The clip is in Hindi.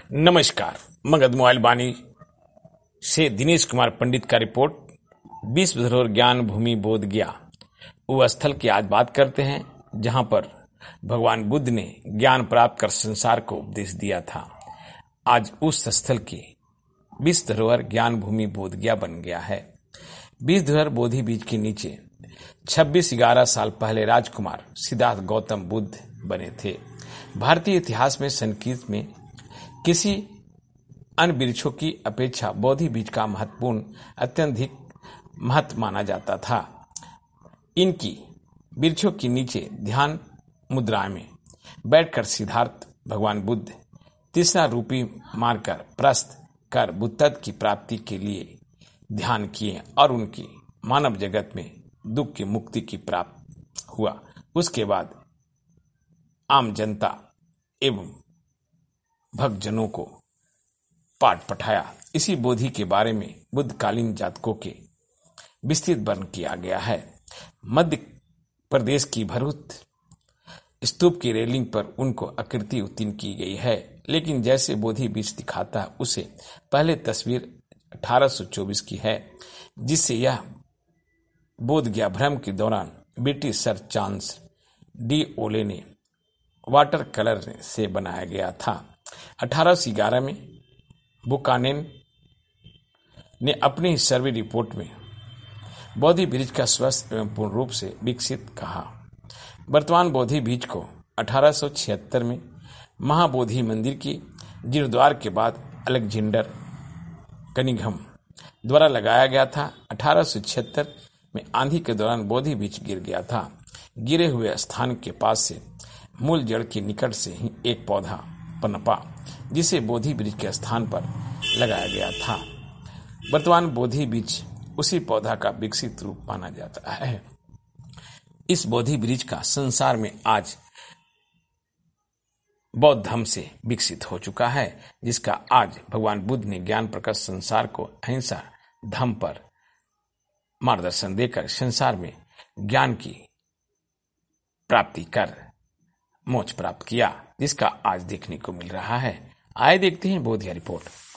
नमस्कार। मगध मोबाइल बानी से दिनेश कुमार पंडित का रिपोर्ट। विश्व धरोहर ज्ञान भूमि बोध गया वो स्थल की आज बात करते हैं जहां पर भगवान बुद्ध ने ज्ञान प्राप्त कर संसार को उपदेश दिया था। आज उस स्थल की विश्व धरोहर ज्ञान भूमि बोध गया बन गया है। विश्व धरोहर बोधि बीज के नीचे 26-11 साल पहले राजकुमार सिद्धार्थ गौतम बुद्ध बने थे। भारतीय इतिहास में संस्कृत में किसी अन्य वृक्षों की अपेक्षा बोधि बीज का अत्यधिक महत्व माना जाता था। इनकी वृक्षों के नीचे ध्यान मुद्रा में बैठकर सिद्धार्थ भगवान बुद्ध तीसरा रूपी मारकर प्रस्थ कर बुद्धत्व की प्राप्ति के लिए ध्यान किए और उनकी मानव जगत में दुख की मुक्ति की प्राप्त हुआ। उसके बाद आम जनता एवं भक्तजनों को पाठ पढ़ाया। इसी बोधि के बारे में बुद्धकालीन जातकों के विस्तृत वर्णन किया गया है। मध्य प्रदेश की भरूच स्तूप की रेलिंग पर उनको आकृति उत्कीर्ण की गई है, लेकिन जैसे बोधि बीज दिखाता है उसे पहले तस्वीर 1824 की है, जिससे यह बोध गया भ्रम के दौरान ब्रिटिश सर चार्ल्स डी ओले ने वाटर कलर से बनाया गया था। 1811 में बुकानेन ने अपनी सर्वे रिपोर्ट में बोधि बीज का स्वस्थ एवं पूर्ण रूप से विकसित कहा। वर्तमान बोधि बीज को 1876 में महाबोधि मंदिर की जीर्णोद्धार के बाद अलेक्जेंडर कनिंघम द्वारा लगाया गया था। 1876 में आंधी के दौरान बोधि बीज गिर गया था। गिरे हुए स्थान के पास से मूल जड़ के निकट से ही एक पौधा पनपा, जिसे बोधि बीज के स्थान पर लगाया गया था। वर्तमान बोधि बीज उसी पौधा का विकसित रूप माना जाता है। इस बोधि बीज का संसार में आज बौद्ध धर्म से विकसित हो चुका है, जिसका आज भगवान बुद्ध ने ज्ञान प्रकाश संसार को अहिंसा धर्म पर मार्गदर्शन देकर संसार में ज्ञान की प्राप्ति कर मोक्ष प्राप्त किया, जिसका आज देखने को मिल रहा है। आइए देखते हैं बोध गया रिपोर्ट।